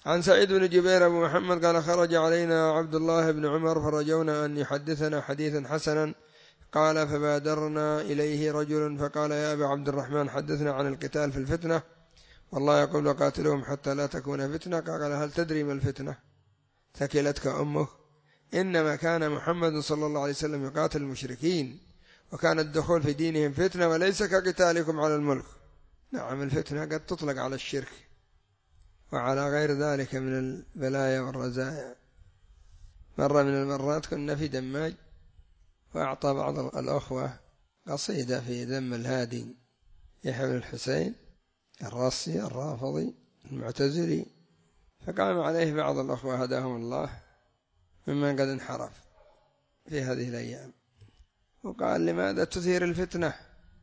عن سعيد بن جبير أبو محمد قال خرج علينا عبد الله بن عمر فرجونا أن يحدثنا حديثا حسنا، قال فبادرنا إليه رجل فقال يا أبا عبد الرحمن حدثنا عن القتال في الفتنة، والله يقول وقاتلهم حتى لا تكون فتنة. قال هل تدري ما الفتنة؟ ثكلتك أمك، إنما كان محمد صلى الله عليه وسلم يقاتل المشركين، وكان الدخول في دينهم فتنة وليس كقتالكم على الملك. نعم، الفتنة قد تطلق على الشرك وعلى غير ذلك من البلايا والرزايا. مرة من المرات كنا في دماج، وأعطى بعض الأخوة قصيدة في ذم الهادي يحيى بن الحسين الراسي الرافضي المعتزلي، فقام عليه بعض الأخوة هداهم الله ممن قد انحرف في هذه الأيام، وقال لماذا تثير الفتنة،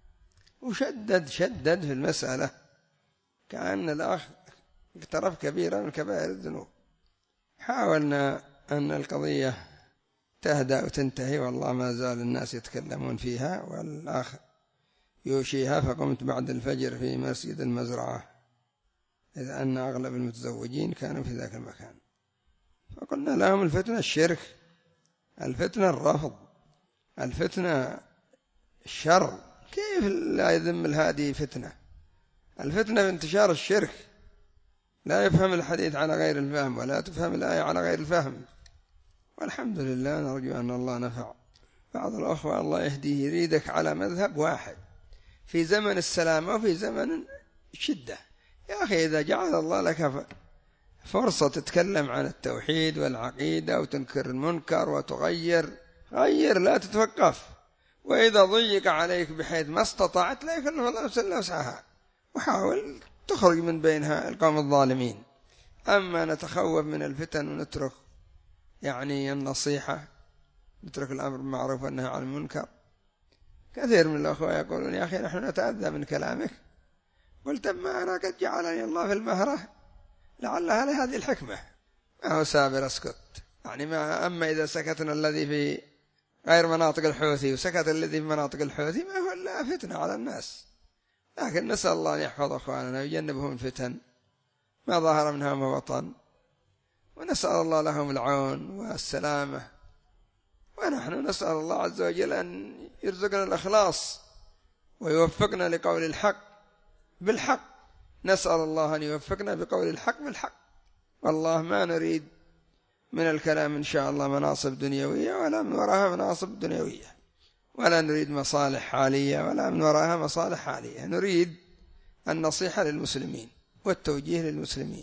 وشدد في المسألة كأن الأخ اقترف كبيرة من كبائر الذنوب. حاولنا أن القضية تهدأ وتنتهي، والله ما زال الناس يتكلمون فيها، والآخر يوشيها. فقمت بعد الفجر في مسجد المزرعة، إذ أن أغلب المتزوجين كانوا في ذاك المكان، فقلنا لهم الفتنة الشرك، الفتنة الرفض، الفتنة الشر، كيف لا يذم الهادي فتنة؟ الفتنة بانتشار الشرك، لا يفهم الحديث على غير الفهم، ولا تفهم الآية على غير الفهم. والحمد لله، نرجو أن الله نفع بعض الأخوة الله يهديه، يريدك على مذهب واحد في زمن السلامة وفي زمن الشدة. يا أخي إذا جعل الله لك فرصة تتكلم عن التوحيد والعقيدة وتنكر المنكر وتغير، غير، لا تتوقف. وإذا ضيق عليك بحيث ما استطعت لا يكلف الله نفسا إلا وسعها، وحاول تخرج من بينها القوم الظالمين. أما نتخوف من الفتن ونترك يعني النصيحة، نترك الأمر بالمعروف والنهي عن المنكر. كثير من الأخوة يقولون يا أخي نحن نتأذى من كلامك. قلت ما أنا قد جعلني الله في المهرة لعلها لهذه الحكمة، ما هو سابر أسكت يعني. ما أما إذا سكتنا الذي في غير مناطق الحوثي وسكت الذي في مناطق الحوثي ما هو إلا فتنة على الناس. لكن نسأل الله أن يحفظ أخواننا ويجنبهم الفتن ما ظهر منها ما بطن، ونسأل الله لهم العون والسلامة. ونحن نسأل الله عز وجل أن يرزقنا الإخلاص ويوفقنا لقول الحق بالحق. نسأل الله أن يوفقنا بقول الحق بالحق. والله ما نريد من الكلام إن شاء الله مناصب دنيوية ولا من وراها مناصب دنيوية، ولا نريد مصالح حالية ولا من وراها مصالح حالية. نريد النصيحة للمسلمين والتوجيه للمسلمين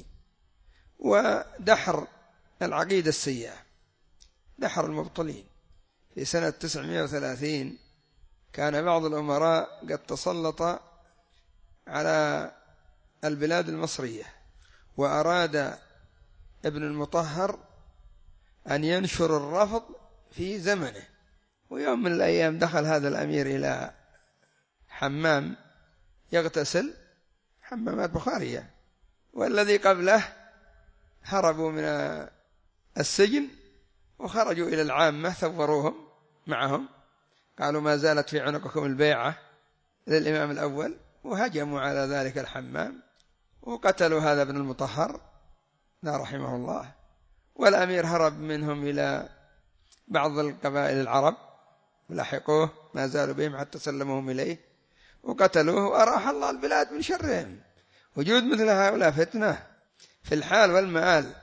ودحر العقيدة السيئة، دحر المبطلين. في سنة 930 كان بعض الأمراء قد تسلط على البلاد المصرية، وأراد ابن المطهر أن ينشر الرفض في زمنه. ويوم من الأيام دخل هذا الأمير إلى حمام يغتسل، حمامات بخارية، والذي قبله هربوا من السجن وخرجوا إلى العامة، ثوروهم معهم، قالوا ما زالت في عنقكم البيعة للإمام الأول، وهجموا على ذلك الحمام وقتلوا هذا ابن المطهر لا رحمه الله. والأمير هرب منهم إلى بعض القبائل العرب، لحقوه ما زالوا بهم حتى سلموهم إليه وقتلوه، وأراح الله البلاد من شرهم. وجود مثل هؤلاء فتنة في الحال والمآل.